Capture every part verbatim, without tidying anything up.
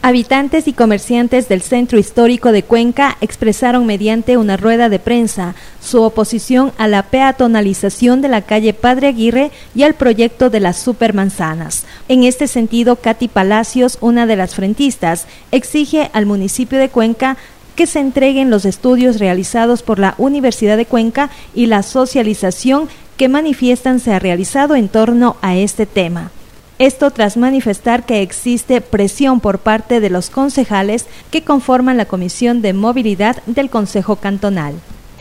Habitantes y comerciantes del Centro Histórico de Cuenca expresaron mediante una rueda de prensa su oposición a la peatonalización de la calle Padre Aguirre y al proyecto de las supermanzanas. En este sentido, Katy Palacios, una de las frentistas, exige al municipio de Cuenca que se entreguen los estudios realizados por la Universidad de Cuenca y la socialización que manifiestan se ha realizado en torno a este tema. Esto tras manifestar que existe presión por parte de los concejales que conforman la Comisión de Movilidad del Concejo Cantonal.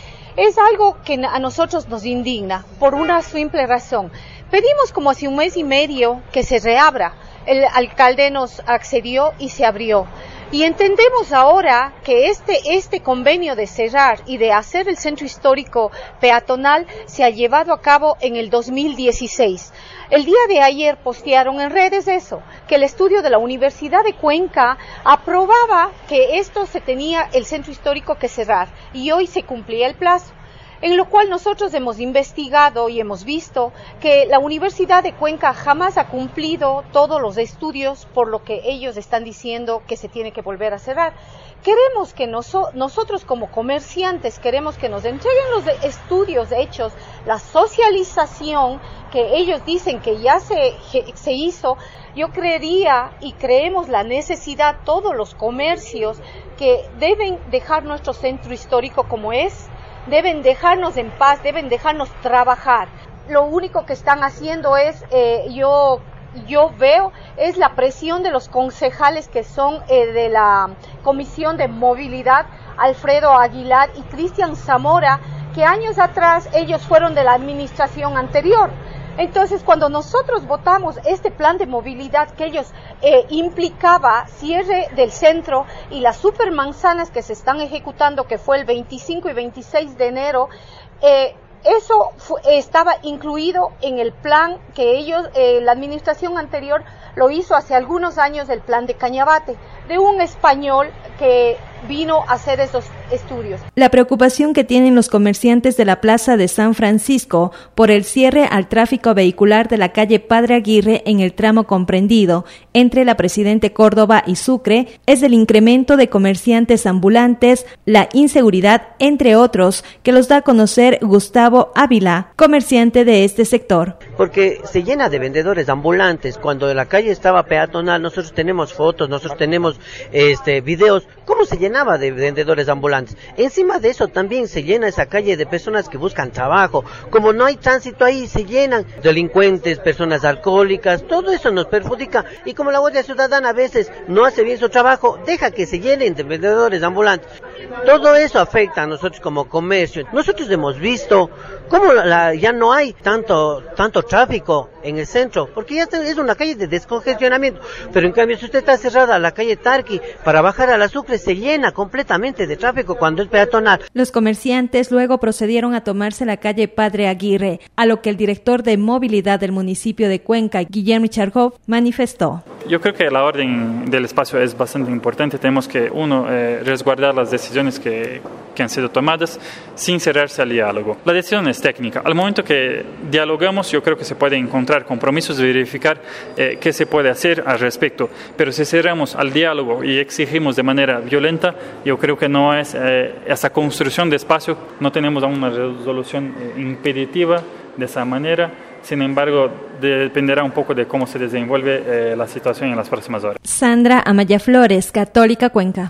Es algo que a nosotros nos indigna por una simple razón. Pedimos como hace un mes y medio que se reabra. El alcalde nos accedió y se abrió. Y entendemos ahora que este, este convenio de cerrar y de hacer el centro histórico peatonal se ha llevado a cabo en el dos mil dieciséis. El día de ayer postearon en redes eso, que el estudio de la Universidad de Cuenca aprobaba que esto se tenía el centro histórico que cerrar y hoy se cumplía el plazo. En lo cual nosotros hemos investigado y hemos visto que la Universidad de Cuenca jamás ha cumplido todos los estudios, por lo que ellos están diciendo que se tiene que volver a cerrar. Queremos que noso- nosotros como comerciantes, queremos que nos entreguen los estudios hechos, la socialización que ellos dicen que ya se, se hizo. Yo creería y creemos la necesidad, todos los comercios, que deben dejar nuestro centro histórico como es, deben dejarnos en paz, deben dejarnos trabajar. Lo único que están haciendo es, eh, yo, yo veo, es la presión de los concejales que son eh, de la Comisión de Movilidad, Alfredo Aguilar y Cristian Zamora, que años atrás ellos fueron de la administración anterior. Entonces, cuando nosotros votamos este plan de movilidad que ellos eh, implicaba cierre del centro y las supermanzanas que se están ejecutando, que fue el veinticinco y veintiséis de enero, eh, eso fue, estaba incluido en el plan que ellos, eh, la administración anterior lo hizo hace algunos años, el plan de Cañabate, de un español que vino a hacer esos estudios. La preocupación que tienen los comerciantes de la Plaza de San Francisco por el cierre al tráfico vehicular de la calle Padre Aguirre en el tramo comprendido entre la Presidente Córdoba y Sucre es el incremento de comerciantes ambulantes, la inseguridad, entre otros, que los da a conocer Gustavo Ávila, comerciante de este sector. Porque se llena de vendedores ambulantes. Cuando la calle estaba peatonal, nosotros tenemos fotos, nosotros tenemos este videos, cómo se llenaba de vendedores ambulantes. Encima de eso también se llena esa calle de personas que buscan trabajo. Como no hay tránsito ahí, se llenan delincuentes, personas alcohólicas, todo eso nos perjudica. Y como la Guardia Ciudadana a veces no hace bien su trabajo, deja que se llenen de vendedores ambulantes. Todo eso afecta a nosotros como comercio. Nosotros hemos visto cómo la, la, ya no hay tanto tanto tráfico en el centro, porque ya está, es una calle de descongestionamiento. Pero en cambio, si usted está cerrada la calle Tarqui para bajar a la Sucre, se llena completamente de tráfico cuando es peatonal. Los comerciantes luego procedieron a tomarse la calle Padre Aguirre, a lo que el director de movilidad del municipio de Cuenca, Guillermo Charhoff, manifestó. Yo creo que la orden del espacio es bastante importante. Tenemos que, uno, eh, resguardar las decisiones que, que han sido tomadas sin cerrarse al diálogo. La decisión es técnica. Al momento que dialogamos, yo creo que se puede encontrar compromisos y verificar eh, qué se puede hacer al respecto. Pero si cerramos al diálogo y exigimos de manera violenta, yo creo que no es eh, esa construcción de espacio, no tenemos aún una resolución eh, impeditiva de esa manera. Sin embargo, dependerá un poco de cómo se desenvuelve eh, la situación en las próximas horas. Sandra Amaya Flores, Católica Cuenca.